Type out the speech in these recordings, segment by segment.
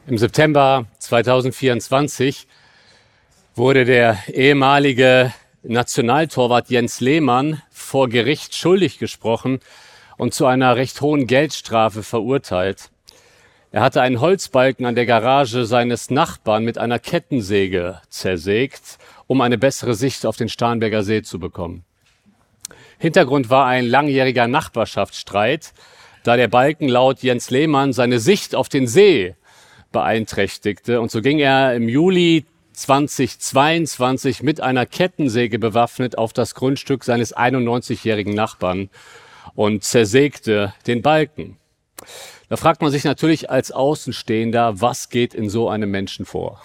Im September 2024 wurde der ehemalige Nationaltorwart Jens Lehmann vor Gericht schuldig gesprochen und zu einer recht hohen Geldstrafe verurteilt. Er hatte einen Holzbalken an der Garage seines Nachbarn mit einer Kettensäge zersägt, um eine bessere Sicht auf den Starnberger See zu bekommen. Hintergrund war ein langjähriger Nachbarschaftsstreit, da der Balken laut Jens Lehmann seine Sicht auf den See beeinträchtigte. Und so ging er im Juli 2022 mit einer Kettensäge bewaffnet auf das Grundstück seines 91-jährigen Nachbarn und zersägte den Balken. Da fragt man sich natürlich als Außenstehender, was geht in so einem Menschen vor?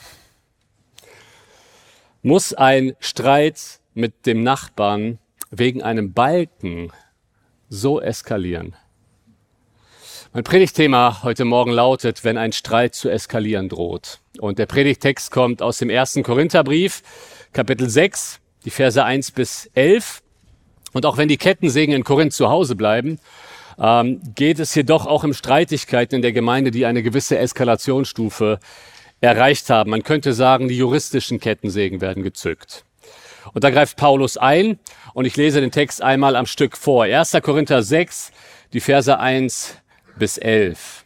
Muss ein Streit mit dem Nachbarn wegen einem Balken so eskalieren? Mein Predigtthema heute Morgen lautet, wenn ein Streit zu eskalieren droht. Und der Predigttext kommt aus dem 1. Korintherbrief, Kapitel 6, die Verse 1 bis 11. Und auch wenn die Kettensägen in Korinth zu Hause bleiben, geht es jedoch auch um Streitigkeiten in der Gemeinde, die eine gewisse Eskalationsstufe erreicht haben. Man könnte sagen, die juristischen Kettensägen werden gezückt. Und da greift Paulus ein und ich lese den Text einmal am Stück vor. 1. Korinther 6, die Verse 1 bis 11.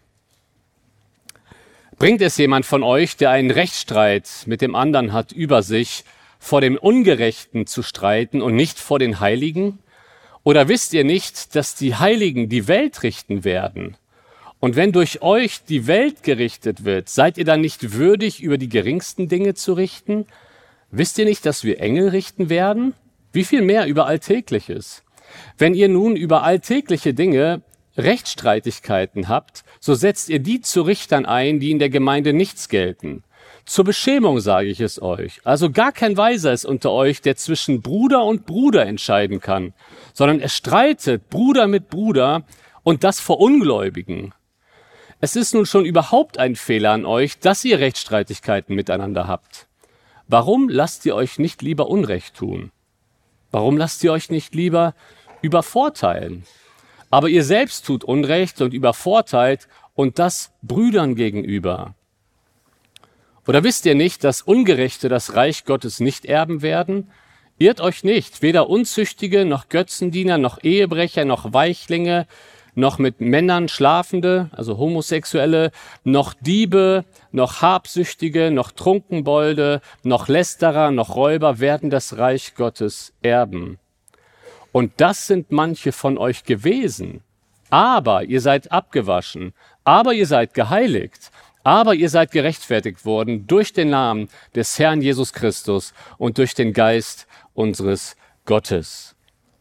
Bringt es jemand von euch, der einen Rechtsstreit mit dem anderen hat, über sich, vor dem Ungerechten zu streiten und nicht vor den Heiligen? Oder wisst ihr nicht, dass die Heiligen die Welt richten werden? Und wenn durch euch die Welt gerichtet wird, seid ihr dann nicht würdig, über die geringsten Dinge zu richten? Wisst ihr nicht, dass wir Engel richten werden? Wie viel mehr über Alltägliches? Wenn ihr nun über alltägliche Dinge Rechtsstreitigkeiten habt, so setzt ihr die zu Richtern ein, die in der Gemeinde nichts gelten. Zur Beschämung sage ich es euch. Also gar kein Weiser ist unter euch, der zwischen Bruder und Bruder entscheiden kann, sondern er streitet Bruder mit Bruder und das vor Ungläubigen. Es ist nun schon überhaupt ein Fehler an euch, dass ihr Rechtsstreitigkeiten miteinander habt. Warum lasst ihr euch nicht lieber Unrecht tun? Warum lasst ihr euch nicht lieber übervorteilen? Aber ihr selbst tut Unrecht und übervorteilt und das Brüdern gegenüber. Oder wisst ihr nicht, dass Ungerechte das Reich Gottes nicht erben werden? Irrt euch nicht, weder Unzüchtige, noch Götzendiener, noch Ehebrecher, noch Weichlinge, noch mit Männern Schlafende, also Homosexuelle, noch Diebe, noch Habsüchtige, noch Trunkenbolde, noch Lästerer, noch Räuber werden das Reich Gottes erben. Und das sind manche von euch gewesen. Aber ihr seid abgewaschen, aber ihr seid geheiligt, aber ihr seid gerechtfertigt worden durch den Namen des Herrn Jesus Christus und durch den Geist unseres Gottes.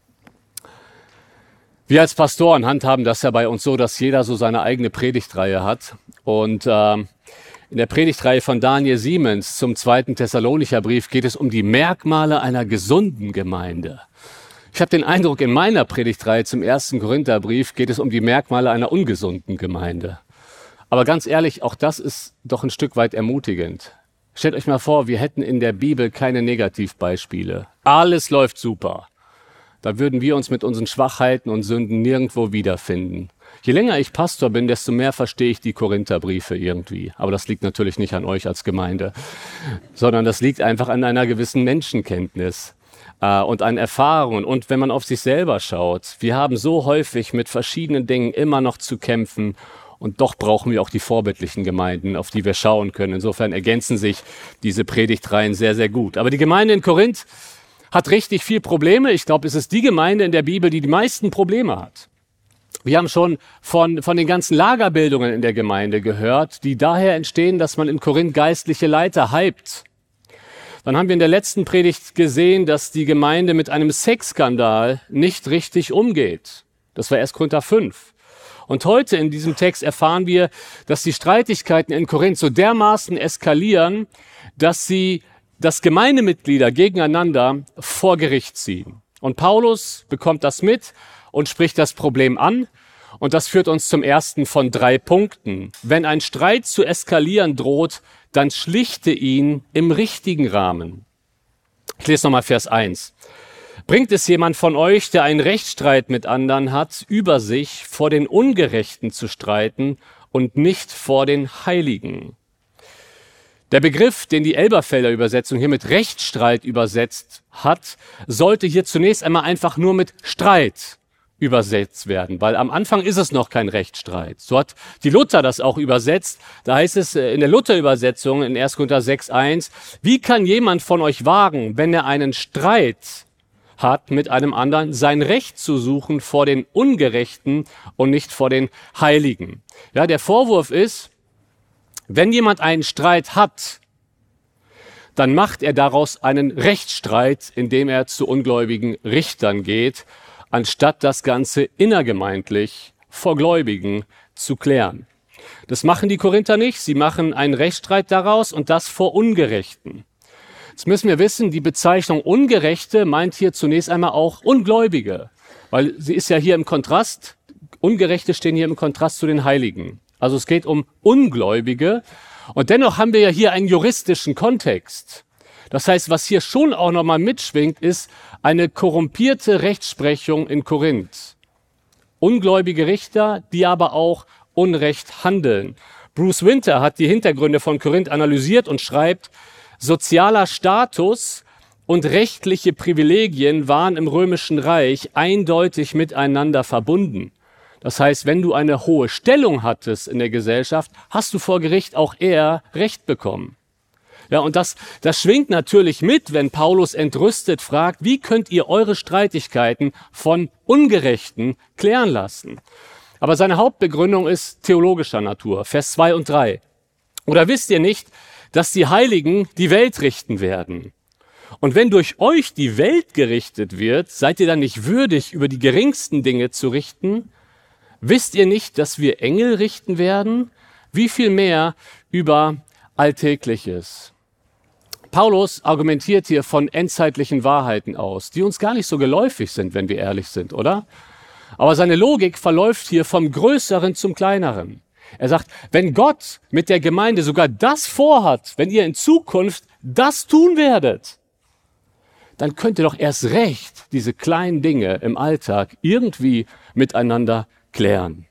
Wir als Pastoren handhaben das ja bei uns so, dass jeder so seine eigene Predigtreihe hat. Und in der Predigtreihe von Daniel Siemens zum 2. Thessalonicher Brief geht es um die Merkmale einer gesunden Gemeinde. Ich habe den Eindruck, in meiner Predigtreihe zum 1. Korintherbrief geht es um die Merkmale einer ungesunden Gemeinde. Aber ganz ehrlich, auch das ist doch ein Stück weit ermutigend. Stellt euch mal vor, wir hätten in der Bibel keine Negativbeispiele. Alles läuft super. Da würden wir uns mit unseren Schwachheiten und Sünden nirgendwo wiederfinden. Je länger ich Pastor bin, desto mehr verstehe ich die Korintherbriefe irgendwie. Aber das liegt natürlich nicht an euch als Gemeinde, sondern das liegt einfach an einer gewissen Menschenkenntnis und an Erfahrungen. Und wenn man auf sich selber schaut, wir haben so häufig mit verschiedenen Dingen immer noch zu kämpfen. Und doch brauchen wir auch die vorbildlichen Gemeinden, auf die wir schauen können. Insofern ergänzen sich diese Predigtreihen sehr, sehr gut. Aber die Gemeinde in Korinth hat richtig viel Probleme. Ich glaube, es ist die Gemeinde in der Bibel, die die meisten Probleme hat. Wir haben schon von den ganzen Lagerbildungen in der Gemeinde gehört, die daher entstehen, dass man in Korinth geistliche Leiter hypt. Dann haben wir in der letzten Predigt gesehen, dass die Gemeinde mit einem Sexskandal nicht richtig umgeht. Das war 1. Korinther 5. Und heute in diesem Text erfahren wir, dass die Streitigkeiten in Korinth so dermaßen eskalieren, dass Gemeindemitglieder gegeneinander vor Gericht ziehen. Und Paulus bekommt das mit und spricht das Problem an. Und das führt uns zum ersten von 3 Punkten. Wenn ein Streit zu eskalieren droht, dann schlichte ihn im richtigen Rahmen. Ich lese nochmal Vers 1. Bringt es jemand von euch, der einen Rechtsstreit mit anderen hat, über sich vor den Ungerechten zu streiten und nicht vor den Heiligen? Der Begriff, den die Elberfelder Übersetzung hier mit Rechtsstreit übersetzt hat, sollte hier zunächst einmal einfach nur mit Streit übersetzt werden, weil am Anfang ist es noch kein Rechtsstreit. So hat die Luther das auch übersetzt. Da heißt es in der Luther-Übersetzung in 1. Korinther 6,1, wie kann jemand von euch wagen, wenn er einen Streit hat mit einem anderen, sein Recht zu suchen vor den Ungerechten und nicht vor den Heiligen? Ja, der Vorwurf ist, wenn jemand einen Streit hat, dann macht er daraus einen Rechtsstreit, indem er zu ungläubigen Richtern geht, anstatt das Ganze innergemeindlich vor Gläubigen zu klären. Das machen die Korinther nicht. Sie machen einen Rechtsstreit daraus und das vor Ungerechten. Jetzt müssen wir wissen, die Bezeichnung Ungerechte meint hier zunächst einmal auch Ungläubige, weil sie ist ja hier im Kontrast, Ungerechte stehen hier im Kontrast zu den Heiligen. Also es geht um Ungläubige und dennoch haben wir ja hier einen juristischen Kontext. Das heißt, was hier schon auch nochmal mitschwingt, ist eine korrumpierte Rechtsprechung in Korinth. Ungläubige Richter, die aber auch Unrecht handeln. Bruce Winter hat die Hintergründe von Korinth analysiert und schreibt, sozialer Status und rechtliche Privilegien waren im Römischen Reich eindeutig miteinander verbunden. Das heißt, wenn du eine hohe Stellung hattest in der Gesellschaft, hast du vor Gericht auch eher Recht bekommen. Ja, und das schwingt natürlich mit, wenn Paulus entrüstet fragt, wie könnt ihr eure Streitigkeiten von Ungerechten klären lassen? Aber seine Hauptbegründung ist theologischer Natur, Vers 2 und 3. Oder wisst ihr nicht, dass die Heiligen die Welt richten werden? Und wenn durch euch die Welt gerichtet wird, seid ihr dann nicht würdig, über die geringsten Dinge zu richten? Wisst ihr nicht, dass wir Engel richten werden? Wie viel mehr über Alltägliches? Paulus argumentiert hier von endzeitlichen Wahrheiten aus, die uns gar nicht so geläufig sind, wenn wir ehrlich sind, oder? Aber seine Logik verläuft hier vom Größeren zum Kleineren. Er sagt, wenn Gott mit der Gemeinde sogar das vorhat, wenn ihr in Zukunft das tun werdet, dann könnt ihr doch erst recht diese kleinen Dinge im Alltag irgendwie miteinander klären.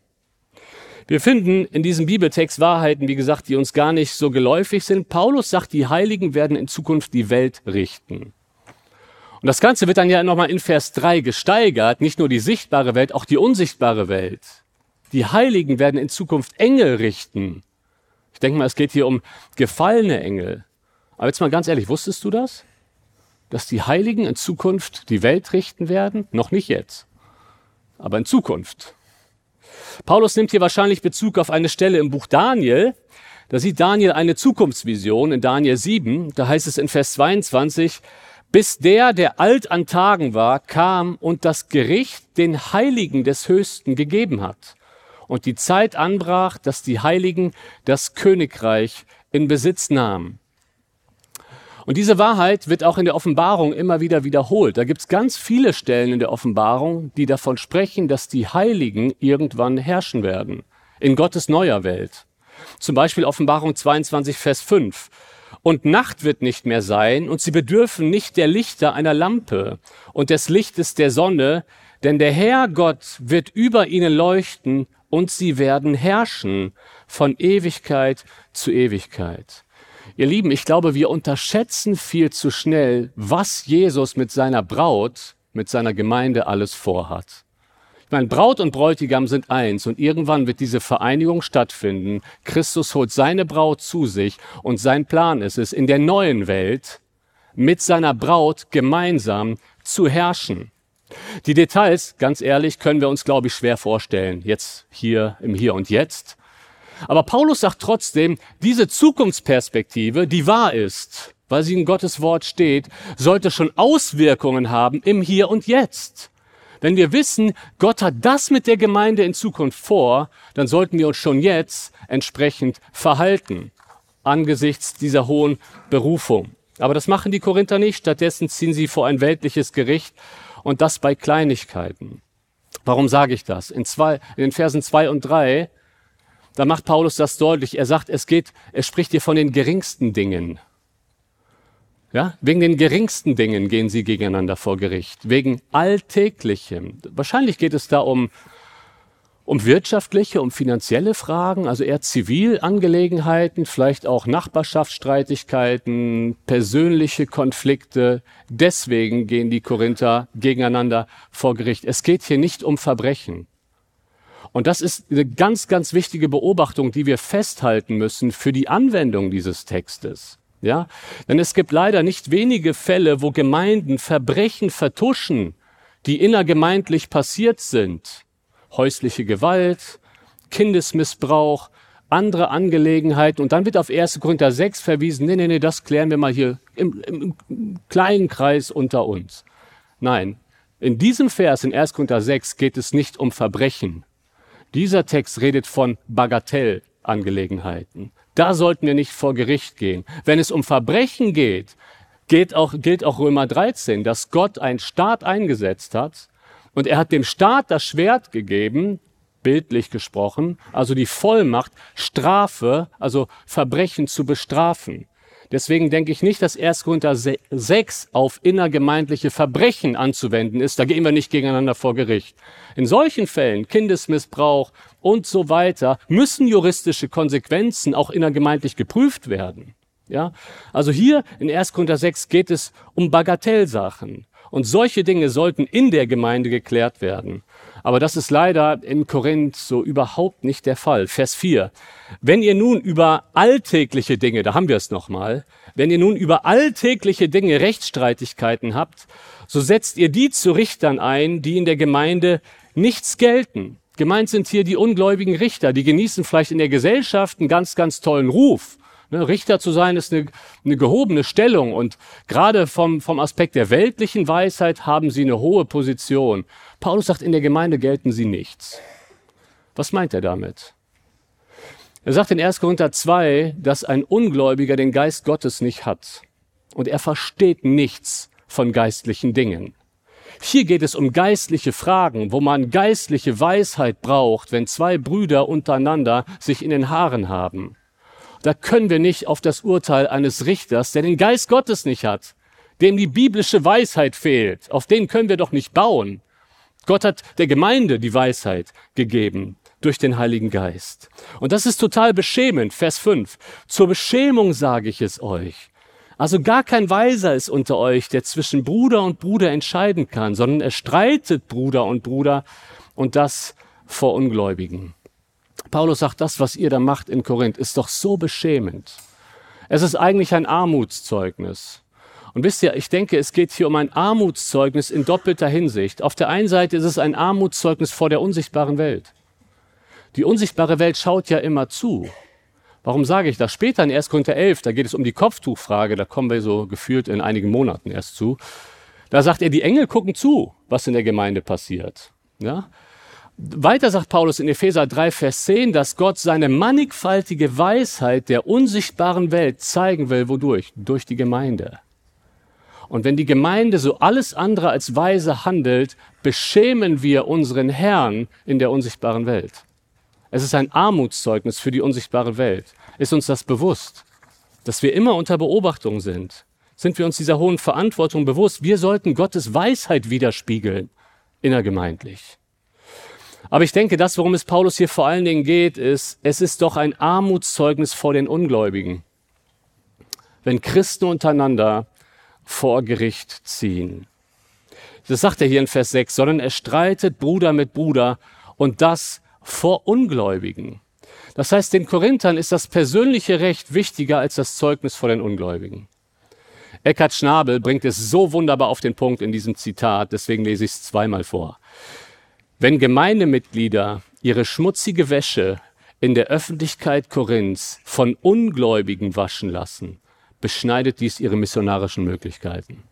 Wir finden in diesem Bibeltext Wahrheiten, wie gesagt, die uns gar nicht so geläufig sind. Paulus sagt, die Heiligen werden in Zukunft die Welt richten. Und das Ganze wird dann ja nochmal in Vers 3 gesteigert, nicht nur die sichtbare Welt, auch die unsichtbare Welt. Die Heiligen werden in Zukunft Engel richten. Ich denke mal, es geht hier um gefallene Engel. Aber jetzt mal ganz ehrlich, wusstest du das? Dass die Heiligen in Zukunft die Welt richten werden? Noch nicht jetzt, aber in Zukunft. Paulus nimmt hier wahrscheinlich Bezug auf eine Stelle im Buch Daniel. Da sieht Daniel eine Zukunftsvision in Daniel 7. Da heißt es in Vers 22, bis der alt an Tagen war, kam und das Gericht den Heiligen des Höchsten gegeben hat. Und die Zeit anbrach, dass die Heiligen das Königreich in Besitz nahmen. Und diese Wahrheit wird auch in der Offenbarung immer wieder wiederholt. Da gibt es ganz viele Stellen in der Offenbarung, die davon sprechen, dass die Heiligen irgendwann herrschen werden. In Gottes neuer Welt. Zum Beispiel Offenbarung 22, Vers 5. Und Nacht wird nicht mehr sein, und sie bedürfen nicht der Lichter einer Lampe und des Lichtes der Sonne, denn der Herr Gott wird über ihnen leuchten, und sie werden herrschen von Ewigkeit zu Ewigkeit. Ihr Lieben, ich glaube, wir unterschätzen viel zu schnell, was Jesus mit seiner Braut, mit seiner Gemeinde alles vorhat. Ich meine, Braut und Bräutigam sind eins und irgendwann wird diese Vereinigung stattfinden. Christus holt seine Braut zu sich und sein Plan ist es, in der neuen Welt mit seiner Braut gemeinsam zu herrschen. Die Details, ganz ehrlich, können wir uns, glaube ich, schwer vorstellen, jetzt hier im Hier und Jetzt. Aber Paulus sagt trotzdem, diese Zukunftsperspektive, die wahr ist, weil sie in Gottes Wort steht, sollte schon Auswirkungen haben im Hier und Jetzt. Wenn wir wissen, Gott hat das mit der Gemeinde in Zukunft vor, dann sollten wir uns schon jetzt entsprechend verhalten, angesichts dieser hohen Berufung. Aber das machen die Korinther nicht, stattdessen ziehen sie vor ein weltliches Gericht und das bei Kleinigkeiten. Warum sage ich das? In den Versen 2 und 3 da macht Paulus das deutlich. Er sagt, er spricht hier von den geringsten Dingen. Ja, wegen den geringsten Dingen gehen sie gegeneinander vor Gericht. Wegen Alltäglichem. Wahrscheinlich geht es da um um wirtschaftliche, um finanzielle Fragen, also eher Zivilangelegenheiten, vielleicht auch Nachbarschaftsstreitigkeiten, persönliche Konflikte. Deswegen gehen die Korinther gegeneinander vor Gericht. Es geht hier nicht um Verbrechen. Und das ist eine ganz, ganz wichtige Beobachtung, die wir festhalten müssen für die Anwendung dieses Textes. Ja? Denn es gibt leider nicht wenige Fälle, wo Gemeinden Verbrechen vertuschen, die innergemeindlich passiert sind. Häusliche Gewalt, Kindesmissbrauch, andere Angelegenheiten. Und dann wird auf 1. Korinther 6 verwiesen, nee, das klären wir mal hier im kleinen Kreis unter uns. Nein, in diesem Vers in 1. Korinther 6 geht es nicht um Verbrechen. Dieser Text redet von Bagatellangelegenheiten. Da sollten wir nicht vor Gericht gehen. Wenn es um Verbrechen geht, gilt auch Römer 13, dass Gott einen Staat eingesetzt hat und er hat dem Staat das Schwert gegeben, bildlich gesprochen, also die Vollmacht, Strafe, also Verbrechen zu bestrafen. Deswegen denke ich nicht, dass 1. Korinther 6 auf innergemeindliche Verbrechen anzuwenden ist. Da gehen wir nicht gegeneinander vor Gericht. In solchen Fällen, Kindesmissbrauch und so weiter, müssen juristische Konsequenzen auch innergemeindlich geprüft werden. Ja? Also hier in 1. Korinther 6 geht es um Bagatellsachen. Und solche Dinge sollten in der Gemeinde geklärt werden. Aber das ist leider in Korinth so überhaupt nicht der Fall. Vers 4. Wenn ihr nun über alltägliche Dinge, da haben wir es nochmal, wenn ihr nun über alltägliche Dinge Rechtsstreitigkeiten habt, so setzt ihr die zu Richtern ein, die in der Gemeinde nichts gelten. Gemeint sind hier die ungläubigen Richter, die genießen vielleicht in der Gesellschaft einen ganz, ganz tollen Ruf. Richter zu sein ist eine gehobene Stellung und gerade vom Aspekt der weltlichen Weisheit haben sie eine hohe Position. Paulus sagt, in der Gemeinde gelten sie nichts. Was meint er damit? Er sagt in 1. Korinther 2, dass ein Ungläubiger den Geist Gottes nicht hat und er versteht nichts von geistlichen Dingen. Hier geht es um geistliche Fragen, wo man geistliche Weisheit braucht, wenn zwei Brüder untereinander sich in den Haaren haben. Da können wir nicht auf das Urteil eines Richters, der den Geist Gottes nicht hat, dem die biblische Weisheit fehlt, auf den können wir doch nicht bauen. Gott hat der Gemeinde die Weisheit gegeben durch den Heiligen Geist. Und das ist total beschämend, Vers 5. Zur Beschämung sage ich es euch. Also gar kein Weiser ist unter euch, der zwischen Bruder und Bruder entscheiden kann, sondern er streitet Bruder und das vor Ungläubigen. Paulus sagt, das, was ihr da macht in Korinth, ist doch so beschämend. Es ist eigentlich ein Armutszeugnis. Und wisst ihr, ich denke, es geht hier um ein Armutszeugnis in doppelter Hinsicht. Auf der einen Seite ist es ein Armutszeugnis vor der unsichtbaren Welt. Die unsichtbare Welt schaut ja immer zu. Warum sage ich das? Später in 1. Korinther 11, da geht es um die Kopftuchfrage, da kommen wir so gefühlt in einigen Monaten erst zu. Da sagt er, die Engel gucken zu, was in der Gemeinde passiert. Ja? Weiter sagt Paulus in Epheser 3, Vers 10, dass Gott seine mannigfaltige Weisheit der unsichtbaren Welt zeigen will. Wodurch? Durch die Gemeinde. Und wenn die Gemeinde so alles andere als weise handelt, beschämen wir unseren Herrn in der unsichtbaren Welt. Es ist ein Armutszeugnis für die unsichtbare Welt. Ist uns das bewusst, dass wir immer unter Beobachtung sind? Sind wir uns dieser hohen Verantwortung bewusst? Wir sollten Gottes Weisheit widerspiegeln, innergemeindlich. Aber ich denke, das, worum es Paulus hier vor allen Dingen geht, ist, es ist doch ein Armutszeugnis vor den Ungläubigen, wenn Christen untereinander vor Gericht ziehen. Das sagt er hier in Vers 6, sondern er streitet Bruder mit Bruder und das vor Ungläubigen. Das heißt, den Korinthern ist das persönliche Recht wichtiger als das Zeugnis vor den Ungläubigen. Eckhard Schnabel bringt es so wunderbar auf den Punkt in diesem Zitat, deswegen lese ich es zweimal vor. Wenn Gemeindemitglieder ihre schmutzige Wäsche in der Öffentlichkeit Korinths von Ungläubigen waschen lassen, beschneidet dies ihre missionarischen Möglichkeiten.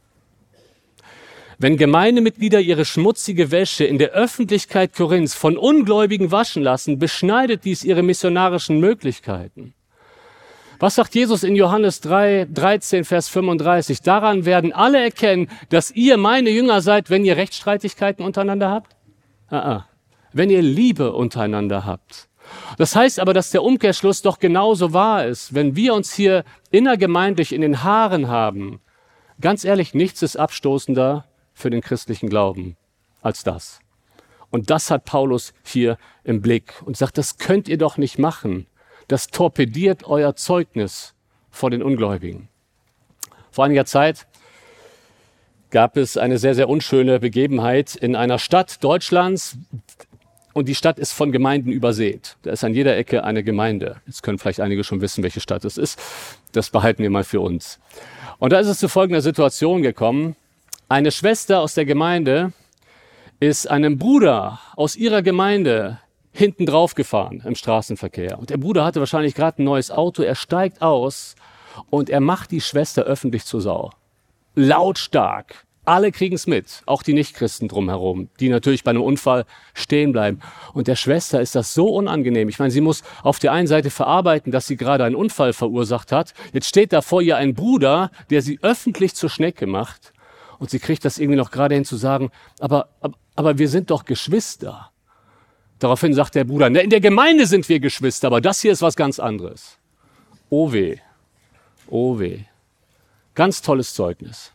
Wenn Gemeindemitglieder ihre schmutzige Wäsche in der Öffentlichkeit Korinths von Ungläubigen waschen lassen, beschneidet dies ihre missionarischen Möglichkeiten. Was sagt Jesus in Johannes 13, Vers 35? Daran werden alle erkennen, dass ihr meine Jünger seid, wenn ihr Rechtsstreitigkeiten untereinander habt. Wenn ihr Liebe untereinander habt. Das heißt aber, dass der Umkehrschluss doch genauso wahr ist. Wenn wir uns hier innergemeindlich in den Haaren haben, ganz ehrlich, nichts ist abstoßender für den christlichen Glauben als das. Und das hat Paulus hier im Blick und sagt, das könnt ihr doch nicht machen. Das torpediert euer Zeugnis vor den Ungläubigen. Vor einiger Zeit gab es eine sehr, sehr unschöne Begebenheit in einer Stadt Deutschlands. Und die Stadt ist von Gemeinden übersät. Da ist an jeder Ecke eine Gemeinde. Jetzt können vielleicht einige schon wissen, welche Stadt es ist. Das behalten wir mal für uns. Und da ist es zu folgender Situation gekommen. Eine Schwester aus der Gemeinde ist einem Bruder aus ihrer Gemeinde hinten drauf gefahren im Straßenverkehr. Und der Bruder hatte wahrscheinlich gerade ein neues Auto. Er steigt aus und er macht die Schwester öffentlich zur Sau. Lautstark. Alle kriegen es mit, auch die Nichtchristen drumherum, die natürlich bei einem Unfall stehen bleiben. Und der Schwester ist das so unangenehm. Ich meine, sie muss auf der einen Seite verarbeiten, dass sie gerade einen Unfall verursacht hat. Jetzt steht da vor ihr ein Bruder, der sie öffentlich zur Schnecke macht. Und sie kriegt das irgendwie noch gerade hin zu sagen, aber wir sind doch Geschwister. Daraufhin sagt der Bruder, in der Gemeinde sind wir Geschwister, aber das hier ist was ganz anderes. Oh weh, oh weh. Ganz tolles Zeugnis.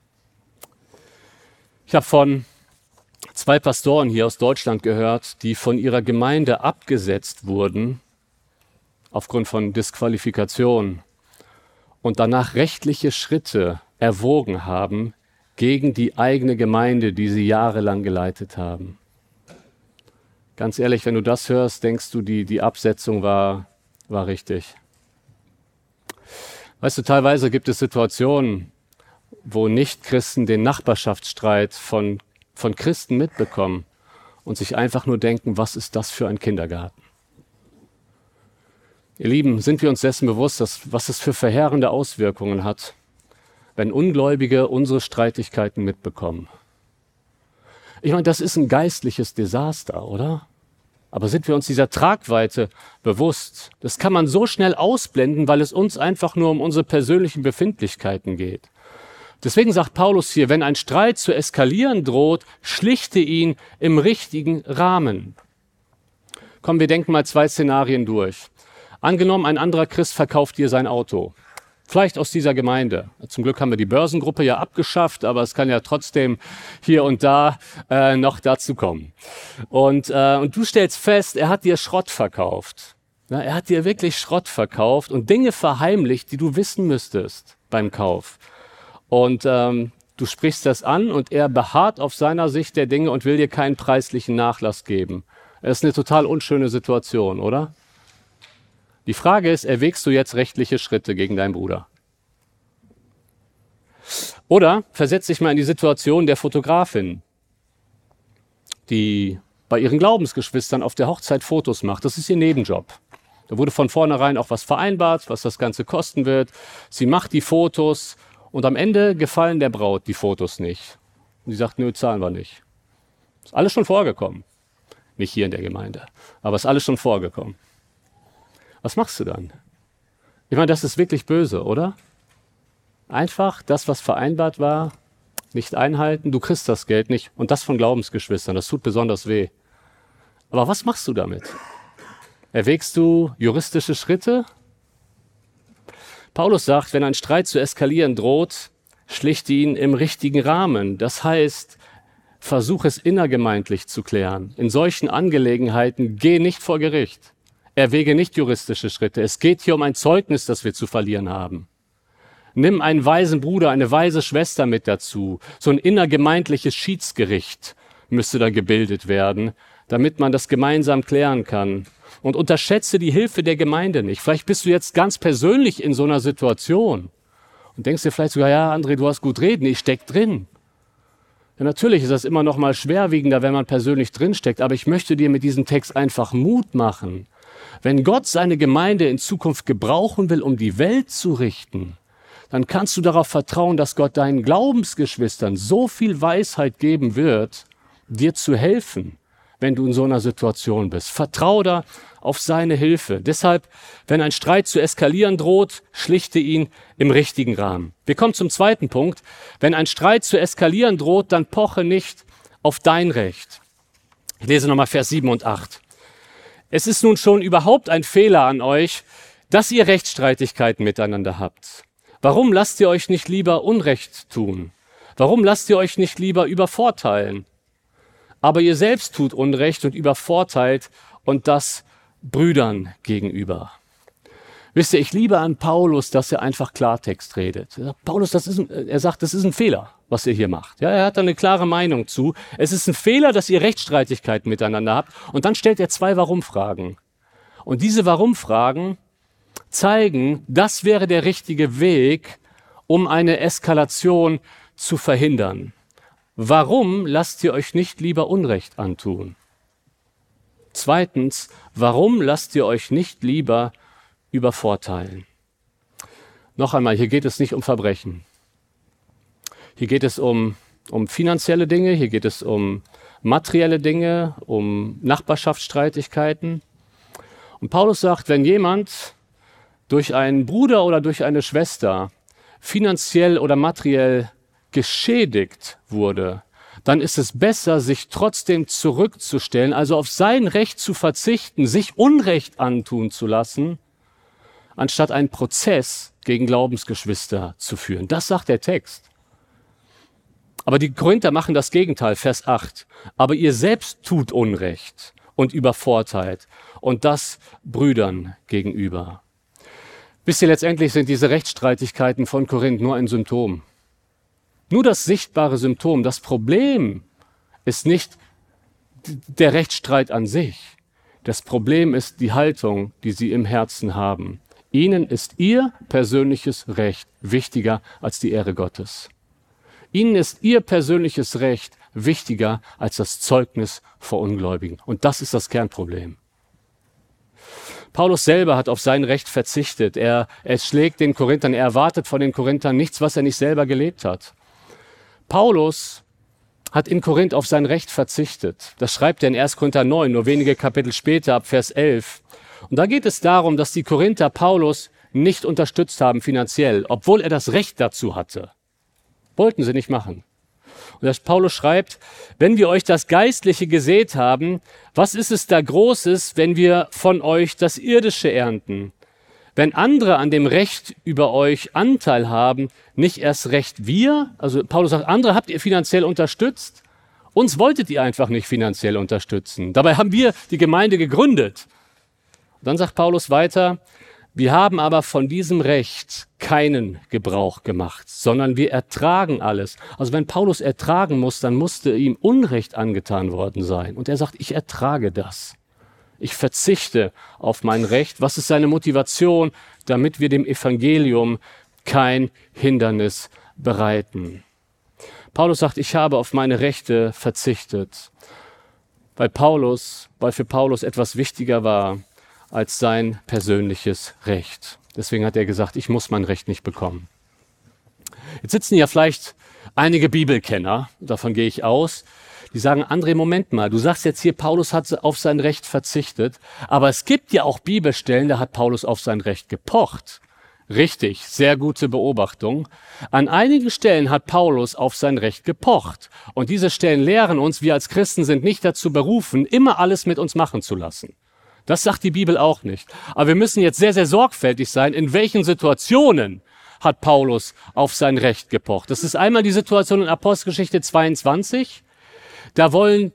Ich habe von 2 Pastoren hier aus Deutschland gehört, die von ihrer Gemeinde abgesetzt wurden aufgrund von Disqualifikation und danach rechtliche Schritte erwogen haben gegen die eigene Gemeinde, die sie jahrelang geleitet haben. Ganz ehrlich, wenn du das hörst, denkst du, die Absetzung war richtig. Weißt du, teilweise gibt es Situationen, wo Nichtchristen den Nachbarschaftsstreit von Christen mitbekommen und sich einfach nur denken, was ist das für ein Kindergarten? Ihr Lieben, sind wir uns dessen bewusst, was es für verheerende Auswirkungen hat, wenn Ungläubige unsere Streitigkeiten mitbekommen? Ich meine, das ist ein geistliches Desaster, oder? Aber sind wir uns dieser Tragweite bewusst? Das kann man so schnell ausblenden, weil es uns einfach nur um unsere persönlichen Befindlichkeiten geht. Deswegen sagt Paulus hier, wenn ein Streit zu eskalieren droht, schlichte ihn im richtigen Rahmen. Komm, wir denken mal 2 Szenarien durch. Angenommen, ein anderer Christ verkauft dir sein Auto. Vielleicht aus dieser Gemeinde. Zum Glück haben wir die Börsengruppe ja abgeschafft, aber es kann ja trotzdem hier und da noch dazu kommen. Und du stellst fest, er hat dir Schrott verkauft. Ja, er hat dir wirklich Schrott verkauft und Dinge verheimlicht, die du wissen müsstest beim Kauf. Und du sprichst das an und er beharrt auf seiner Sicht der Dinge und will dir keinen preislichen Nachlass geben. Das ist eine total unschöne Situation, oder? Die Frage ist, erwägst du jetzt rechtliche Schritte gegen deinen Bruder? Oder versetz dich mal in die Situation der Fotografin, die bei ihren Glaubensgeschwistern auf der Hochzeit Fotos macht. Das ist ihr Nebenjob. Da wurde von vornherein auch was vereinbart, was das Ganze kosten wird. Sie macht die Fotos und am Ende gefallen der Braut die Fotos nicht. Und sie sagt, nö, zahlen wir nicht. Ist alles schon vorgekommen. Nicht hier in der Gemeinde, aber ist alles schon vorgekommen. Was machst du dann? Ich meine, das ist wirklich böse, oder? Einfach das, was vereinbart war, nicht einhalten. Du kriegst das Geld nicht und das von Glaubensgeschwistern. Das tut besonders weh. Aber was machst du damit? Erwägst du juristische Schritte? Paulus sagt, wenn ein Streit zu eskalieren droht, schlichte ihn im richtigen Rahmen. Das heißt, versuch es innergemeindlich zu klären. In solchen Angelegenheiten geh nicht vor Gericht. Erwäge nicht juristische Schritte. Es geht hier um ein Zeugnis, das wir zu verlieren haben. Nimm einen weisen Bruder, eine weise Schwester mit dazu. So ein innergemeindliches Schiedsgericht müsste da gebildet werden, damit man das gemeinsam klären kann. Und unterschätze die Hilfe der Gemeinde nicht. Vielleicht bist du jetzt ganz persönlich in so einer Situation und denkst dir vielleicht sogar, ja, André, du hast gut reden, ich steck drin. Ja, natürlich ist das immer noch mal schwerwiegender, wenn man persönlich drinsteckt, aber ich möchte dir mit diesem Text einfach Mut machen. Wenn Gott seine Gemeinde in Zukunft gebrauchen will, um die Welt zu richten, dann kannst du darauf vertrauen, dass Gott deinen Glaubensgeschwistern so viel Weisheit geben wird, dir zu helfen, wenn du in so einer Situation bist. Vertrau da auf seine Hilfe. Deshalb, wenn ein Streit zu eskalieren droht, schlichte ihn im richtigen Rahmen. Wir kommen zum zweiten Punkt. Wenn ein Streit zu eskalieren droht, dann poche nicht auf dein Recht. Ich lese nochmal Vers 7 und 8. Es ist nun schon überhaupt ein Fehler an euch, dass ihr Rechtsstreitigkeiten miteinander habt. Warum lasst ihr euch nicht lieber Unrecht tun? Warum lasst ihr euch nicht lieber übervorteilen? aber ihr selbst tut Unrecht und übervorteilt und das Brüdern gegenüber. Wisst ihr, ich liebe an Paulus, dass er einfach Klartext redet. Er sagt, das ist ein Fehler, was ihr hier macht. Ja, er hat da eine klare Meinung zu. Es ist ein Fehler, dass ihr Rechtsstreitigkeiten miteinander habt. Und dann stellt er 2 Warum-Fragen. Und diese Warum-Fragen zeigen, das wäre der richtige Weg, um eine Eskalation zu verhindern. Warum lasst ihr euch nicht lieber Unrecht antun? Zweitens, warum lasst ihr euch nicht lieber übervorteilen? Noch einmal, hier geht es nicht um Verbrechen. Hier geht es um finanzielle Dinge, hier geht es um materielle Dinge, um Nachbarschaftsstreitigkeiten. Und Paulus sagt, wenn jemand durch einen Bruder oder durch eine Schwester finanziell oder materiell geschädigt wurde, dann ist es besser, sich trotzdem zurückzustellen, also auf sein Recht zu verzichten, sich Unrecht antun zu lassen, anstatt einen Prozess gegen Glaubensgeschwister zu führen. Das sagt der Text. Aber die Korinther machen das Gegenteil, Vers 8. Aber ihr selbst tut Unrecht und übervorteilt und das Brüdern gegenüber. Wisst ihr, letztendlich sind diese Rechtsstreitigkeiten von Korinth nur ein Symptom. Nur das sichtbare Symptom. Das Problem ist nicht der Rechtsstreit an sich. Das Problem ist die Haltung, die sie im Herzen haben. Ihnen ist ihr persönliches Recht wichtiger als die Ehre Gottes. Ihnen ist ihr persönliches Recht wichtiger als das Zeugnis vor Ungläubigen. Und das ist das Kernproblem. Paulus selber hat auf sein Recht verzichtet. Er schlägt den Korinthern, er erwartet von den Korinthern nichts, was er nicht selber gelebt hat. Paulus hat in Korinth auf sein Recht verzichtet. Das schreibt er in 1. Korinther 9, nur wenige Kapitel später, ab Vers 11. Und da geht es darum, dass die Korinther Paulus nicht unterstützt haben finanziell, obwohl er das Recht dazu hatte. Wollten sie nicht machen. Und Paulus schreibt, wenn wir euch das Geistliche gesät haben, was ist es da Großes, wenn wir von euch das Irdische ernten? Wenn andere an dem Recht über euch Anteil haben, nicht erst recht wir? Also Paulus sagt, andere habt ihr finanziell unterstützt? Uns wolltet ihr einfach nicht finanziell unterstützen. Dabei haben wir die Gemeinde gegründet. Und dann sagt Paulus weiter, wir haben aber von diesem Recht keinen Gebrauch gemacht, sondern wir ertragen alles. Also wenn Paulus ertragen muss, dann musste ihm Unrecht angetan worden sein. Und er sagt, ich ertrage das. Ich verzichte auf mein Recht. Was ist seine Motivation? Damit wir dem Evangelium kein Hindernis bereiten. Paulus sagt, ich habe auf meine Rechte verzichtet, weil für Paulus etwas wichtiger war als sein persönliches Recht. Deswegen hat er gesagt, ich muss mein Recht nicht bekommen. Jetzt sitzen ja vielleicht einige Bibelkenner, davon gehe ich aus, die sagen, André, Moment mal, du sagst jetzt hier, Paulus hat auf sein Recht verzichtet, aber es gibt ja auch Bibelstellen, da hat Paulus auf sein Recht gepocht. Richtig, sehr gute Beobachtung. An einigen Stellen hat Paulus auf sein Recht gepocht. Und diese Stellen lehren uns, wir als Christen sind nicht dazu berufen, immer alles mit uns machen zu lassen. Das sagt die Bibel auch nicht. Aber wir müssen jetzt sehr, sehr sorgfältig sein, in welchen Situationen hat Paulus auf sein Recht gepocht. Das ist einmal die Situation in Apostelgeschichte 22. Da wollen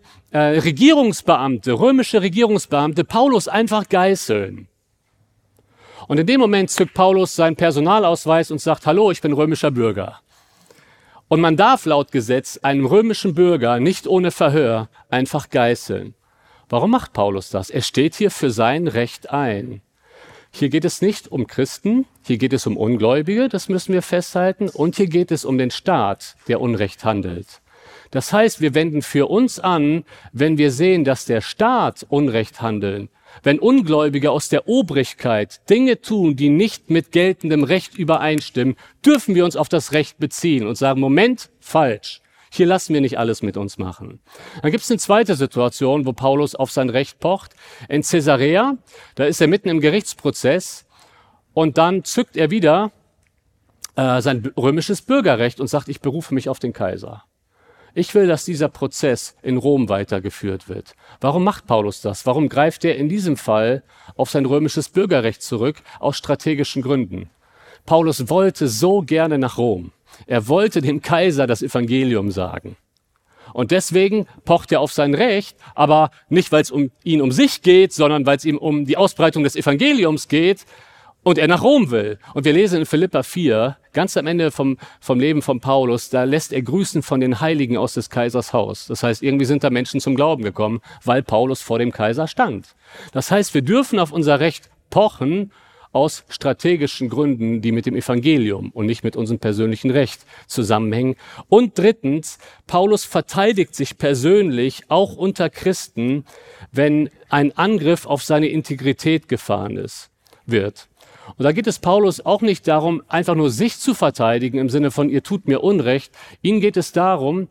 römische Regierungsbeamte Paulus einfach geißeln. Und in dem Moment zückt Paulus seinen Personalausweis und sagt, hallo, ich bin römischer Bürger. Und man darf laut Gesetz einem römischen Bürger nicht ohne Verhör einfach geißeln. Warum macht Paulus das? Er steht hier für sein Recht ein. Hier geht es nicht um Christen, hier geht es um Ungläubige, das müssen wir festhalten, und hier geht es um den Staat, der Unrecht handelt. Das heißt, wir wenden für uns an, wenn wir sehen, dass der Staat Unrecht handelt, wenn Ungläubige aus der Obrigkeit Dinge tun, die nicht mit geltendem Recht übereinstimmen, dürfen wir uns auf das Recht beziehen und sagen, Moment, falsch. Hier lassen wir nicht alles mit uns machen. Dann gibt es eine zweite Situation, wo Paulus auf sein Recht pocht. In Caesarea, da ist er mitten im Gerichtsprozess und dann zückt er wieder sein römisches Bürgerrecht und sagt, ich berufe mich auf den Kaiser. Ich will, dass dieser Prozess in Rom weitergeführt wird. Warum macht Paulus das? Warum greift er in diesem Fall auf sein römisches Bürgerrecht zurück? Aus strategischen Gründen. Paulus wollte so gerne nach Rom. Er wollte dem Kaiser das Evangelium sagen. Und deswegen pocht er auf sein Recht, aber nicht, weil es ihn um sich geht, sondern weil es ihm um die Ausbreitung des Evangeliums geht und er nach Rom will. Und wir lesen in Philipper 4, ganz am Ende vom Leben von Paulus, da lässt er grüßen von den Heiligen aus des Kaisers Haus. Das heißt, irgendwie sind da Menschen zum Glauben gekommen, weil Paulus vor dem Kaiser stand. Das heißt, wir dürfen auf unser Recht pochen, aus strategischen Gründen, die mit dem Evangelium und nicht mit unserem persönlichen Recht zusammenhängen. Und drittens, Paulus verteidigt sich persönlich, auch unter Christen, wenn ein Angriff auf seine Integrität gefahren wird. Und da geht es Paulus auch nicht darum, einfach nur sich zu verteidigen im Sinne von, ihr tut mir Unrecht. Ihm geht es darum,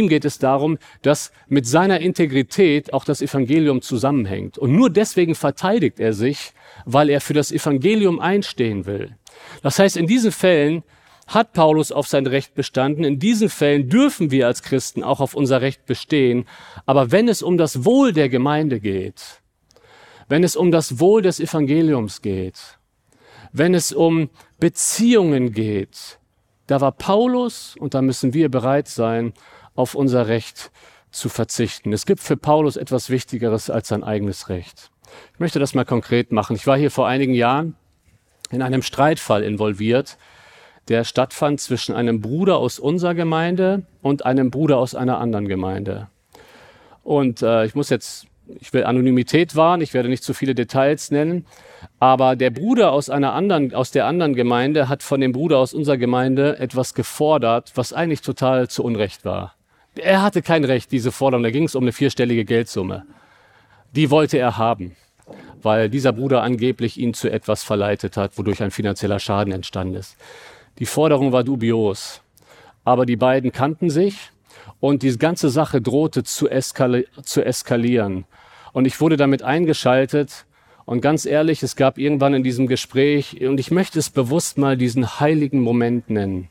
dass mit seiner Integrität auch das Evangelium zusammenhängt. Und nur deswegen verteidigt er sich, weil er für das Evangelium einstehen will. Das heißt, in diesen Fällen hat Paulus auf sein Recht bestanden. In diesen Fällen dürfen wir als Christen auch auf unser Recht bestehen. Aber wenn es um das Wohl der Gemeinde geht, wenn es um das Wohl des Evangeliums geht, wenn es um Beziehungen geht, da war Paulus, und da müssen wir bereit sein, auf unser Recht zu verzichten. Es gibt für Paulus etwas Wichtigeres als sein eigenes Recht. Ich möchte das mal konkret machen. Ich war hier vor einigen Jahren in einem Streitfall involviert, der stattfand zwischen einem Bruder aus unserer Gemeinde und einem Bruder aus einer anderen Gemeinde. Und ich will Anonymität wahren, ich werde nicht zu viele Details nennen, aber der Bruder aus der anderen Gemeinde hat von dem Bruder aus unserer Gemeinde etwas gefordert, was eigentlich total zu Unrecht war. Er hatte kein Recht, diese Forderung, da ging es um eine 4-stellige Geldsumme. Die wollte er haben, weil dieser Bruder angeblich ihn zu etwas verleitet hat, wodurch ein finanzieller Schaden entstanden ist. Die Forderung war dubios, aber die beiden kannten sich und die ganze Sache drohte zu eskalieren. Und ich wurde damit eingeschaltet und ganz ehrlich, es gab irgendwann in diesem Gespräch, und ich möchte es bewusst mal diesen heiligen Moment nennen,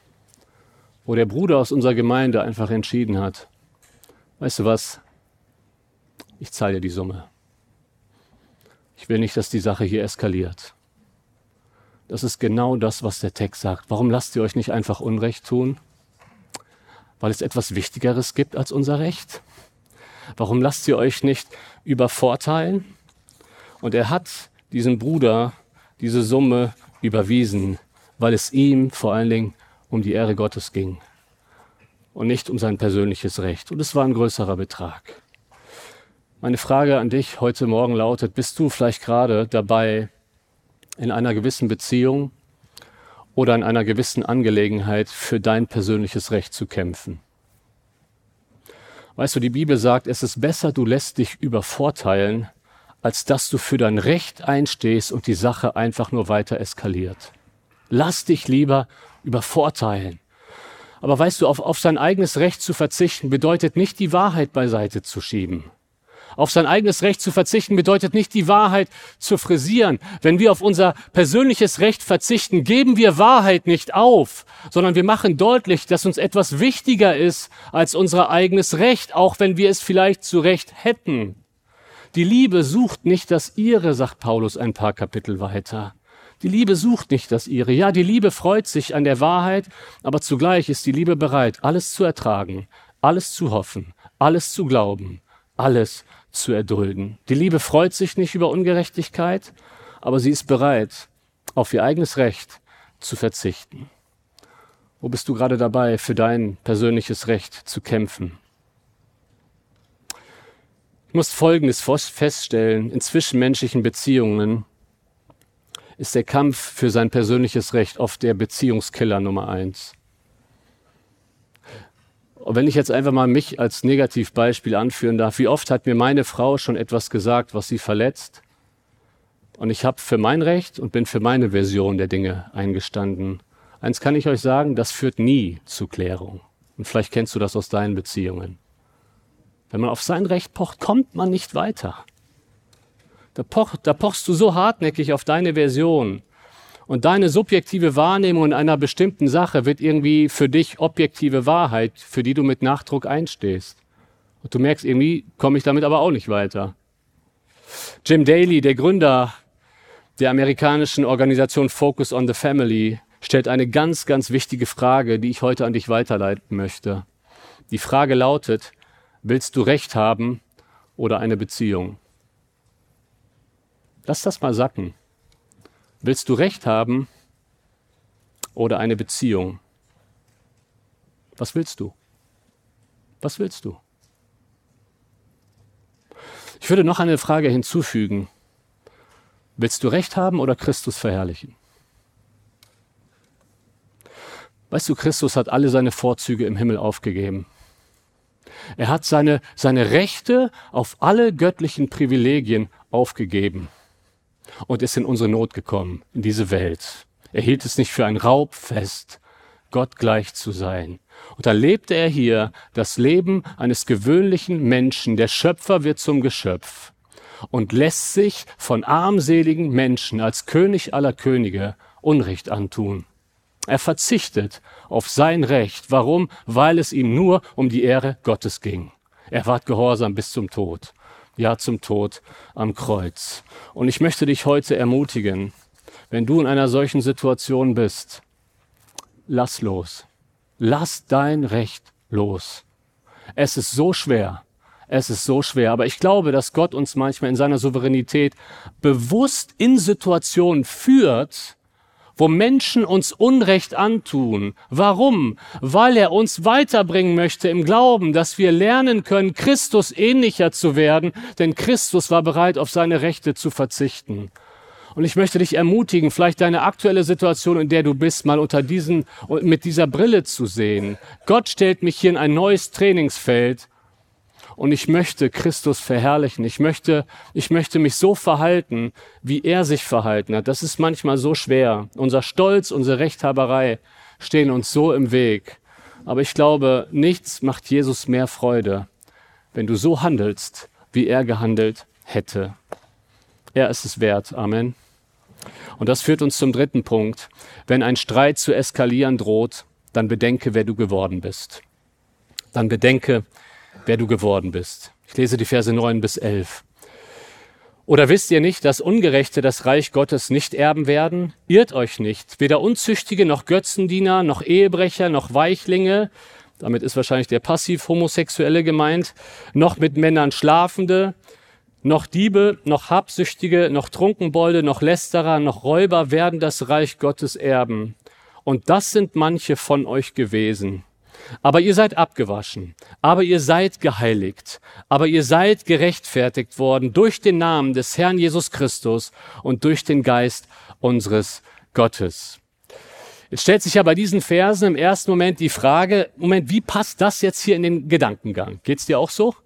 wo der Bruder aus unserer Gemeinde einfach entschieden hat, weißt du was, ich zahle dir die Summe. Ich will nicht, dass die Sache hier eskaliert. Das ist genau das, was der Text sagt. Warum lasst ihr euch nicht einfach Unrecht tun? Weil es etwas Wichtigeres gibt als unser Recht? Warum lasst ihr euch nicht übervorteilen? Und er hat diesem Bruder diese Summe überwiesen, weil es ihm vor allen Dingen um die Ehre Gottes ging und nicht um sein persönliches Recht. Und es war ein größerer Betrag. Meine Frage an dich heute Morgen lautet, bist du vielleicht gerade dabei, in einer gewissen Beziehung oder in einer gewissen Angelegenheit für dein persönliches Recht zu kämpfen? Weißt du, die Bibel sagt, es ist besser, du lässt dich übervorteilen, als dass du für dein Recht einstehst und die Sache einfach nur weiter eskaliert. Lass dich lieber übervorteilen. Aber weißt du, auf sein eigenes Recht zu verzichten, bedeutet nicht, die Wahrheit beiseite zu schieben. Auf sein eigenes Recht zu verzichten, bedeutet nicht, die Wahrheit zu frisieren. Wenn wir auf unser persönliches Recht verzichten, geben wir Wahrheit nicht auf, sondern wir machen deutlich, dass uns etwas wichtiger ist als unser eigenes Recht, auch wenn wir es vielleicht zu Recht hätten. Die Liebe sucht nicht das Ihre, sagt Paulus ein paar Kapitel weiter. Die Liebe sucht nicht das Ihre. Ja, die Liebe freut sich an der Wahrheit, aber zugleich ist die Liebe bereit, alles zu ertragen, alles zu hoffen, alles zu glauben, alles zu erdulden. Die Liebe freut sich nicht über Ungerechtigkeit, aber sie ist bereit, auf ihr eigenes Recht zu verzichten. Wo bist du gerade dabei, für dein persönliches Recht zu kämpfen? Ich muss Folgendes feststellen: In zwischenmenschlichen Beziehungen ist der Kampf für sein persönliches Recht oft der Beziehungskiller Nummer 1. Und wenn ich jetzt einfach mal mich als Negativbeispiel anführen darf, wie oft hat mir meine Frau schon etwas gesagt, was sie verletzt? Und ich habe für mein Recht und bin für meine Version der Dinge eingestanden. Eins kann ich euch sagen, das führt nie zu Klärung. Und vielleicht kennst du das aus deinen Beziehungen. Wenn man auf sein Recht pocht, kommt man nicht weiter. Da pochst du so hartnäckig auf deine Version. Und deine subjektive Wahrnehmung in einer bestimmten Sache wird irgendwie für dich objektive Wahrheit, für die du mit Nachdruck einstehst. Und du merkst, irgendwie komme ich damit aber auch nicht weiter. Jim Daly, der Gründer der amerikanischen Organisation Focus on the Family, stellt eine ganz, ganz wichtige Frage, die ich heute an dich weiterleiten möchte. Die Frage lautet, willst du Recht haben oder eine Beziehung? Lass das mal sacken. Willst du Recht haben oder eine Beziehung? Was willst du? Was willst du? Ich würde noch eine Frage hinzufügen. Willst du Recht haben oder Christus verherrlichen? Weißt du, Christus hat alle seine Vorzüge im Himmel aufgegeben. Er hat seine Rechte auf alle göttlichen Privilegien aufgegeben und ist in unsere Not gekommen, in diese Welt. Er hielt es nicht für ein Raubfest, Gott gleich zu sein. Und da lebte er hier das Leben eines gewöhnlichen Menschen. Der Schöpfer wird zum Geschöpf und lässt sich von armseligen Menschen als König aller Könige Unrecht antun. Er verzichtet auf sein Recht. Warum? Weil es ihm nur um die Ehre Gottes ging. Er ward gehorsam bis zum Tod. Ja, zum Tod am Kreuz. Und ich möchte dich heute ermutigen, wenn du in einer solchen Situation bist, lass los. Lass dein Recht los. Es ist so schwer. Es ist so schwer. Aber ich glaube, dass Gott uns manchmal in seiner Souveränität bewusst in Situationen führt, wo Menschen uns Unrecht antun. Warum? Weil er uns weiterbringen möchte im Glauben, dass wir lernen können, Christus ähnlicher zu werden, denn Christus war bereit, auf seine Rechte zu verzichten. Und ich möchte dich ermutigen, vielleicht deine aktuelle Situation, in der du bist, mal mit dieser Brille zu sehen. Gott stellt mich hier in ein neues Trainingsfeld und ich möchte Christus verherrlichen. Ich möchte mich so verhalten, wie er sich verhalten hat. Das ist manchmal so schwer. Unser Stolz, unsere Rechthaberei stehen uns so im Weg. Aber ich glaube, nichts macht Jesus mehr Freude, wenn du so handelst, wie er gehandelt hätte. Er ist es wert. Amen. Und das führt uns zum dritten Punkt. Wenn ein Streit zu eskalieren droht, dann bedenke, wer du geworden bist. Dann bedenke, wer du geworden bist. Ich lese die Verse 9 bis 11. Oder wisst ihr nicht, dass Ungerechte das Reich Gottes nicht erben werden? Irrt euch nicht. Weder Unzüchtige, noch Götzendiener, noch Ehebrecher, noch Weichlinge, damit ist wahrscheinlich der Passiv-Homosexuelle gemeint, noch mit Männern Schlafende, noch Diebe, noch Habsüchtige, noch Trunkenbolde, noch Lästerer, noch Räuber werden das Reich Gottes erben. Und das sind manche von euch gewesen. Aber ihr seid abgewaschen, aber ihr seid geheiligt, aber ihr seid gerechtfertigt worden durch den Namen des Herrn Jesus Christus und durch den Geist unseres Gottes. Jetzt stellt sich ja bei diesen Versen im ersten Moment die Frage, wie passt das jetzt hier in den Gedankengang? Geht's dir auch so?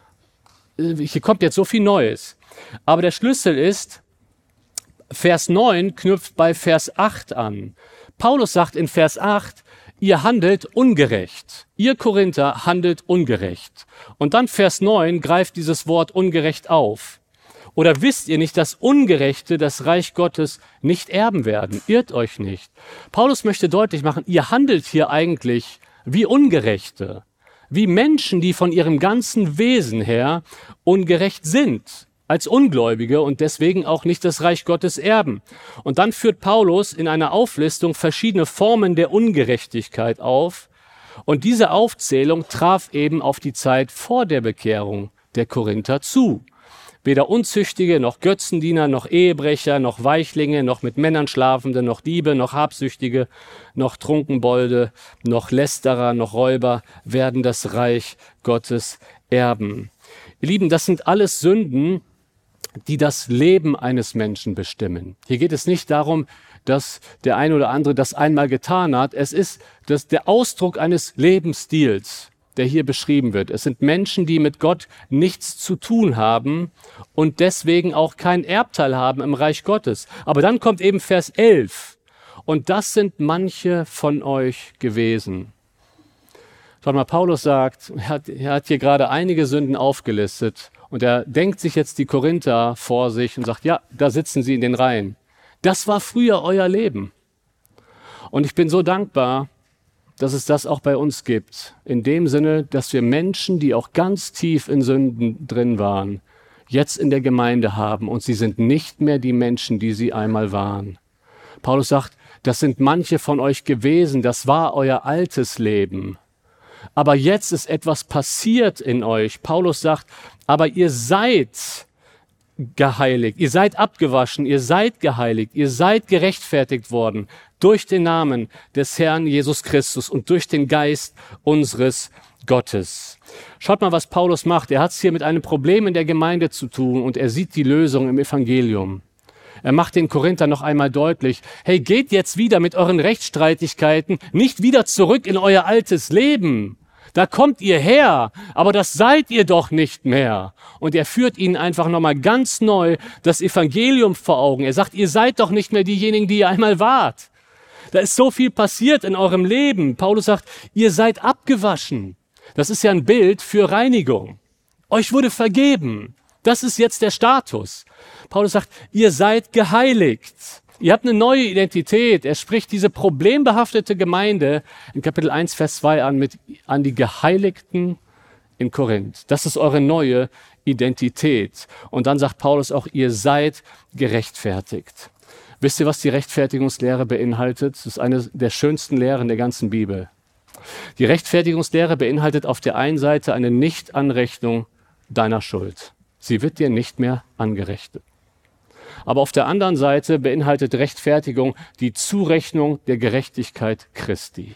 Hier kommt jetzt so viel Neues. Aber der Schlüssel ist, Vers 9 knüpft bei Vers 8 an. Paulus sagt in Vers 8, ihr handelt ungerecht. Ihr Korinther handelt ungerecht. Und dann Vers 9 greift dieses Wort ungerecht auf. Oder wisst ihr nicht, dass Ungerechte das Reich Gottes nicht erben werden? Irrt euch nicht. Paulus möchte deutlich machen, ihr handelt hier eigentlich wie Ungerechte. Wie Menschen, die von ihrem ganzen Wesen her ungerecht sind, als Ungläubige und deswegen auch nicht das Reich Gottes erben. Und dann führt Paulus in einer Auflistung verschiedene Formen der Ungerechtigkeit auf. Und diese Aufzählung traf eben auf die Zeit vor der Bekehrung der Korinther zu. Weder Unzüchtige, noch Götzendiener, noch Ehebrecher, noch Weichlinge, noch mit Männern Schlafende, noch Diebe, noch Habsüchtige, noch Trunkenbolde, noch Lästerer, noch Räuber werden das Reich Gottes erben. Ihr Lieben, das sind alles Sünden, die das Leben eines Menschen bestimmen. Hier geht es nicht darum, dass der ein oder andere das einmal getan hat. Es ist der Ausdruck eines Lebensstils, der hier beschrieben wird. Es sind Menschen, die mit Gott nichts zu tun haben und deswegen auch keinen Erbteil haben im Reich Gottes. Aber dann kommt eben Vers 11. Und das sind manche von euch gewesen. Schaut mal, Paulus sagt, er hat hier gerade einige Sünden aufgelistet und er denkt sich jetzt die Korinther vor sich und sagt, ja, da sitzen sie in den Reihen. Das war früher euer Leben. Und ich bin so dankbar, dass es das auch bei uns gibt. In dem Sinne, dass wir Menschen, die auch ganz tief in Sünden drin waren, jetzt in der Gemeinde haben und sie sind nicht mehr die Menschen, die sie einmal waren. Paulus sagt, das sind manche von euch gewesen, das war euer altes Leben. Aber jetzt ist etwas passiert in euch. Paulus sagt, aber ihr seid geheiligt, ihr seid abgewaschen, ihr seid geheiligt, ihr seid gerechtfertigt worden durch den Namen des Herrn Jesus Christus und durch den Geist unseres Gottes. Schaut mal, was Paulus macht. Er hat es hier mit einem Problem in der Gemeinde zu tun und er sieht die Lösung im Evangelium. Er macht den Korinthern noch einmal deutlich, hey, geht jetzt wieder mit euren Rechtsstreitigkeiten nicht wieder zurück in euer altes Leben. Da kommt ihr her, aber das seid ihr doch nicht mehr. Und er führt ihnen einfach nochmal ganz neu das Evangelium vor Augen. Er sagt, ihr seid doch nicht mehr diejenigen, die ihr einmal wart. Da ist so viel passiert in eurem Leben. Paulus sagt, ihr seid abgewaschen. Das ist ja ein Bild für Reinigung. Euch wurde vergeben. Das ist jetzt der Status. Paulus sagt, ihr seid geheiligt. Ihr habt eine neue Identität. Er spricht diese problembehaftete Gemeinde in Kapitel 1, Vers 2 an die Geheiligten in Korinth. Das ist eure neue Identität. Und dann sagt Paulus auch, ihr seid gerechtfertigt. Wisst ihr, was die Rechtfertigungslehre beinhaltet? Das ist eine der schönsten Lehren der ganzen Bibel. Die Rechtfertigungslehre beinhaltet auf der einen Seite eine Nichtanrechnung deiner Schuld. Sie wird dir nicht mehr angerechnet. Aber auf der anderen Seite beinhaltet Rechtfertigung die Zurechnung der Gerechtigkeit Christi.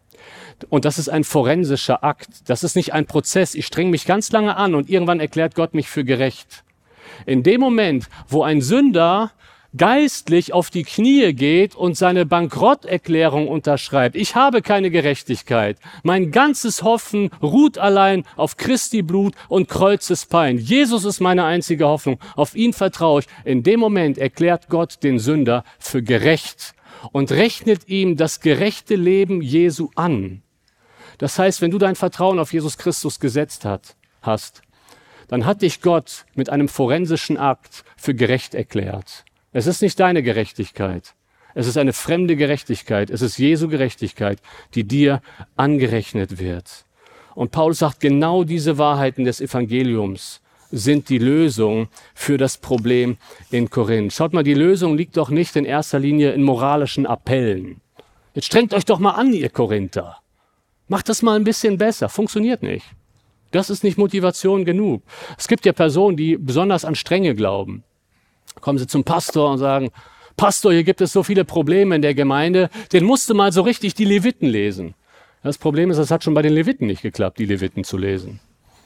Und das ist ein forensischer Akt. Das ist nicht ein Prozess. Ich strenge mich ganz lange an und irgendwann erklärt Gott mich für gerecht. In dem Moment, wo ein Sünder geistlich auf die Knie geht und seine Bankrotterklärung unterschreibt. Ich habe keine Gerechtigkeit. Mein ganzes Hoffen ruht allein auf Christi Blut und Kreuzespein. Jesus ist meine einzige Hoffnung. Auf ihn vertraue ich. In dem Moment erklärt Gott den Sünder für gerecht und rechnet ihm das gerechte Leben Jesu an. Das heißt, wenn du dein Vertrauen auf Jesus Christus gesetzt hast, dann hat dich Gott mit einem forensischen Akt für gerecht erklärt. Es ist nicht deine Gerechtigkeit. Es ist eine fremde Gerechtigkeit. Es ist Jesu Gerechtigkeit, die dir angerechnet wird. Und Paulus sagt, genau diese Wahrheiten des Evangeliums sind die Lösung für das Problem in Korinth. Schaut mal, die Lösung liegt doch nicht in erster Linie in moralischen Appellen. Jetzt strengt euch doch mal an, ihr Korinther. Macht das mal ein bisschen besser. Funktioniert nicht. Das ist nicht Motivation genug. Es gibt ja Personen, die besonders an Strenge glauben. Kommen sie zum Pastor und sagen, Pastor, hier gibt es so viele Probleme in der Gemeinde, den musst du mal so richtig die Leviten lesen. Das Problem ist, es hat schon bei den Leviten nicht geklappt, die Leviten zu lesen.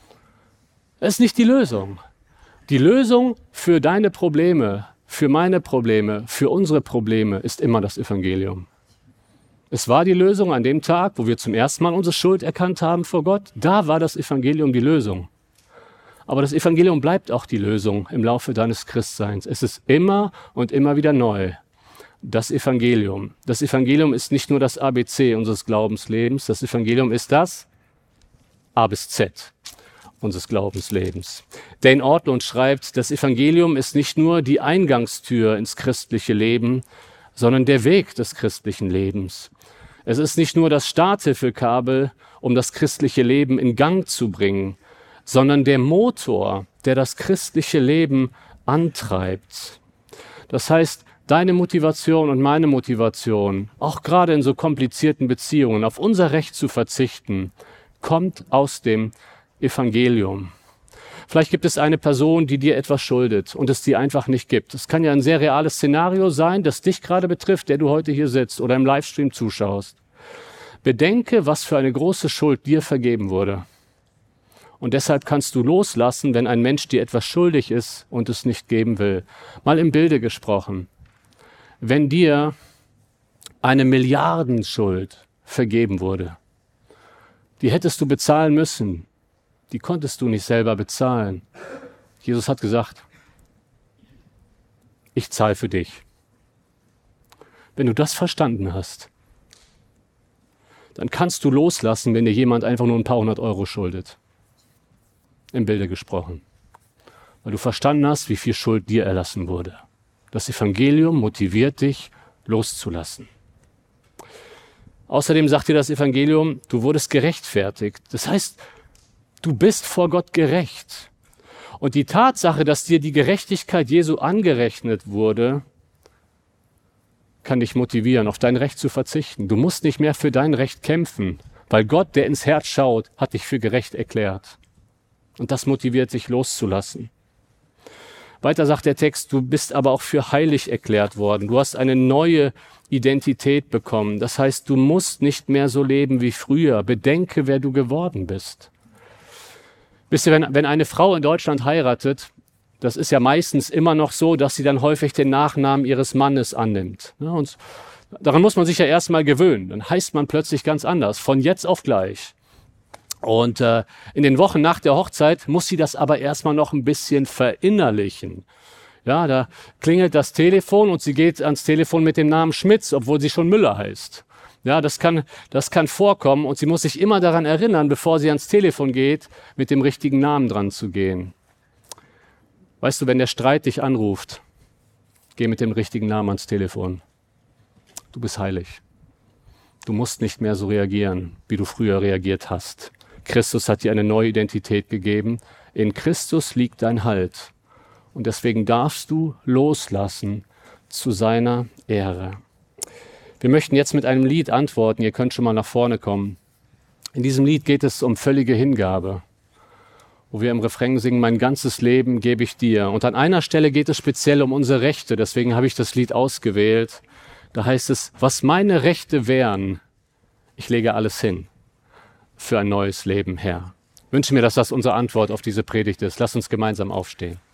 Das ist nicht die Lösung. Die Lösung für deine Probleme, für meine Probleme, für unsere Probleme ist immer das Evangelium. Es war die Lösung an dem Tag, wo wir zum ersten Mal unsere Schuld erkannt haben vor Gott. Da war das Evangelium die Lösung. Aber das Evangelium bleibt auch die Lösung im Laufe deines Christseins. Es ist immer und immer wieder neu. Das Evangelium. Das Evangelium ist nicht nur das ABC unseres Glaubenslebens. Das Evangelium ist das A bis Z unseres Glaubenslebens. Dane Ortlund schreibt, das Evangelium ist nicht nur die Eingangstür ins christliche Leben, sondern der Weg des christlichen Lebens. Es ist nicht nur das Starthilfekabel, um das christliche Leben in Gang zu bringen, sondern der Motor, der das christliche Leben antreibt. Das heißt, deine Motivation und meine Motivation, auch gerade in so komplizierten Beziehungen, auf unser Recht zu verzichten, kommt aus dem Evangelium. Vielleicht gibt es eine Person, die dir etwas schuldet und es dir einfach nicht gibt. Es kann ja ein sehr reales Szenario sein, das dich gerade betrifft, der du heute hier sitzt oder im Livestream zuschaust. Bedenke, was für eine große Schuld dir vergeben wurde. Und deshalb kannst du loslassen, wenn ein Mensch dir etwas schuldig ist und es nicht geben will. Mal im Bilde gesprochen. Wenn dir eine Milliardenschuld vergeben wurde, die hättest du bezahlen müssen, die konntest du nicht selber bezahlen. Jesus hat gesagt, ich zahle für dich. Wenn du das verstanden hast, dann kannst du loslassen, wenn dir jemand einfach nur ein paar hundert Euro schuldet. Im Bilde gesprochen. Weil du verstanden hast, wie viel Schuld dir erlassen wurde. Das Evangelium motiviert dich, loszulassen. Außerdem sagt dir das Evangelium, du wurdest gerechtfertigt. Das heißt, du bist vor Gott gerecht. Und die Tatsache, dass dir die Gerechtigkeit Jesu angerechnet wurde, kann dich motivieren, auf dein Recht zu verzichten. Du musst nicht mehr für dein Recht kämpfen. Weil Gott, der ins Herz schaut, hat dich für gerecht erklärt. Und das motiviert, sich loszulassen. Weiter sagt der Text, du bist aber auch für heilig erklärt worden. Du hast eine neue Identität bekommen. Das heißt, du musst nicht mehr so leben wie früher. Bedenke, wer du geworden bist. Wisst ihr, wenn eine Frau in Deutschland heiratet, das ist ja meistens immer noch so, dass sie dann häufig den Nachnamen ihres Mannes annimmt. Ja, und daran muss man sich ja erstmal gewöhnen. Dann heißt man plötzlich ganz anders, von jetzt auf gleich. Und in den Wochen nach der Hochzeit muss sie das aber erstmal noch ein bisschen verinnerlichen. Ja, da klingelt das Telefon und sie geht ans Telefon mit dem Namen Schmitz, obwohl sie schon Müller heißt. Ja, das kann vorkommen und sie muss sich immer daran erinnern, bevor sie ans Telefon geht, mit dem richtigen Namen dran zu gehen. Weißt du, wenn der Streit dich anruft, geh mit dem richtigen Namen ans Telefon. Du bist heilig. Du musst nicht mehr so reagieren, wie du früher reagiert hast. Christus hat dir eine neue Identität gegeben. In Christus liegt dein Halt. Und deswegen darfst du loslassen zu seiner Ehre. Wir möchten jetzt mit einem Lied antworten. Ihr könnt schon mal nach vorne kommen. In diesem Lied geht es um völlige Hingabe, wo wir im Refrain singen, mein ganzes Leben gebe ich dir. Und an einer Stelle geht es speziell um unsere Rechte. Deswegen habe ich das Lied ausgewählt. Da heißt es, was meine Rechte wären, ich lege alles hin für ein neues Leben, Herr. Ich wünsche mir, dass das unsere Antwort auf diese Predigt ist. Lass uns gemeinsam aufstehen.